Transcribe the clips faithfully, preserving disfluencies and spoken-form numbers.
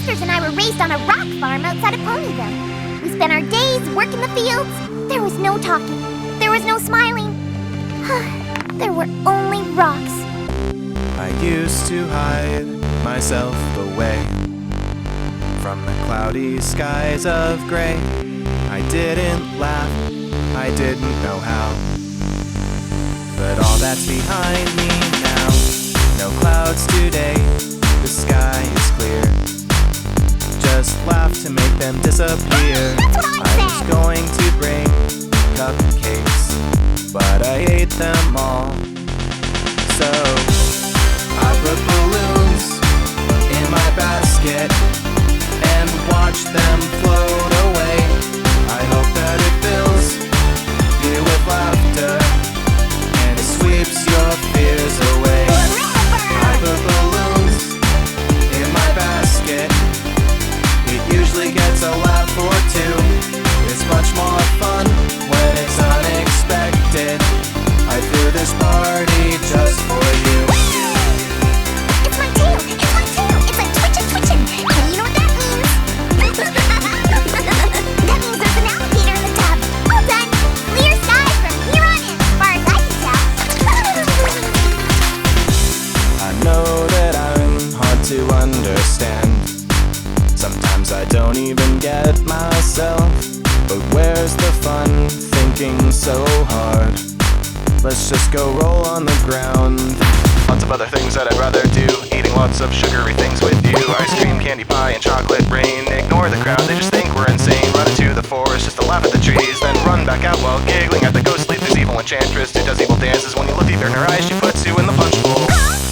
sisters and I were raised on a rock farm outside of Ponyville. We spent our days working the fields. There was no talking. There was no smiling. There were only rocks. I used to hide myself away from the cloudy skies of gray. I didn't laugh, I didn't know how, but all that's behind me now. No clouds today, the sky is clear. Just laugh to make them disappear. I was going to bring cupcakes, but I ate them all. So I put balloons in my basket and watch them float away. I hope that it fills you with laughter and it sweeps your fears away. I put balloons in my basket. It usually gets a laugh or two. It's much more fun when it's unexpected. I threw this party just for you. It's my tail! It's my tail! It's like twitchin' twitchin'! And you know what that means? That means there's an alligator in the tub. All done! Clear skies from here on in, as far as I can tell. I know that I'm hard to understand. Sometimes I don't even get myself. But where's the fun thinking so hard? Let's just go roll on the ground. Lots of other things that I'd rather do. Eating lots of sugary things with you. Ice cream, candy pie, and chocolate rain. Ignore the crowd, they just think we're insane. Run into the forest just to laugh at the trees. Then run back out while giggling at the ghostly this evil enchantress who does evil dances. When you look deep in her eyes, she puts you in the punch bowl.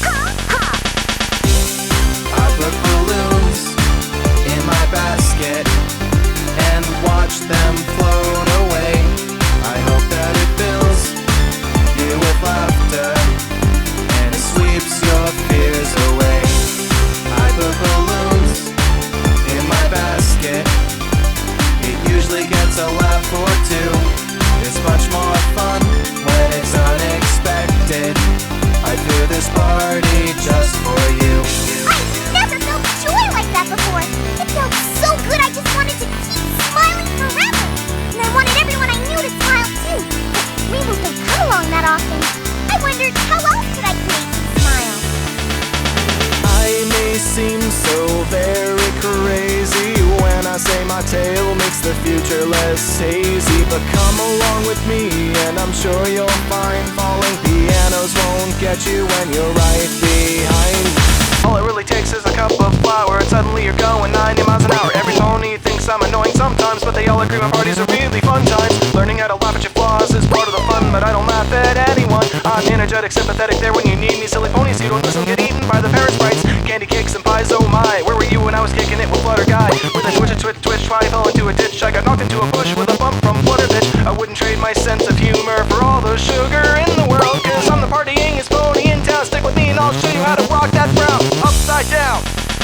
I put balloons in my basket and watch them float away. I hope that it fills you with laughter and it sweeps your fears away. I put balloons in my basket. It usually gets a laugh or two. It's much more fun when it's unexpected. I threw this party just for you. I've never felt joy like that before. It felt so good I just wanted to keep smiling forever. And I wanted everyone I knew to smile too. But rainbows don't come along that often. I wondered how else could I create these smiles? I may seem so very crazy when I say my tale makes the future less hazy. But come along with me and I'm sure you'll find falling pianos won't get you when you're right behind. All it really takes is a cup of flour and suddenly you're going ninety miles an hour. Every pony thinks I'm annoying sometimes, but they all agree my parties are really fun times. Learning how to laugh at your flaws is part of the fun, but I don't laugh at anyone. I'm energetic, sympathetic, there when you need me. Silly ponies, you don't listen, get eaten by the parent sprites. Candy cakes and pies, oh my. Where were you when I was kicking it with Flutter Guy? With a twitch, a twitch, twitch, try fell into a ditch. I got knocked into a bush with a bump from Flutter Bitch. I wouldn't trade my sense of humor for all the sugar in the world, cause I'm the partyingest pony in town. Stick with me and I'll show you how to rock that frown upside down.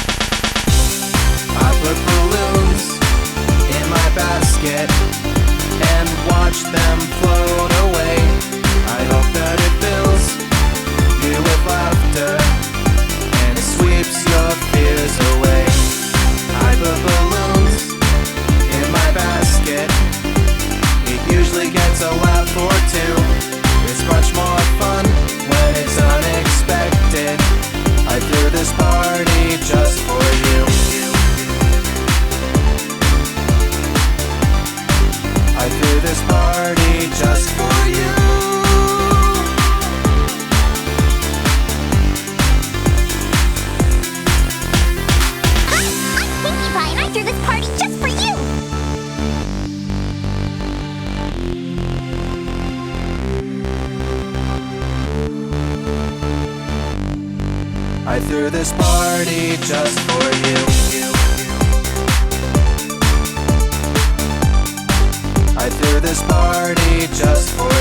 I put balloons in my basket and watch them float away. I hope that it fills you with laughter and it sweeps your fears away. I put balloons in my basket. It usually gets a laugh or two. It's much more fun when it's unexpected. I threw this party just for you. I threw this party just for you. Hi, I'm Pinkie Pie and I threw this party just for you. I threw this party just for you. I threw this party just for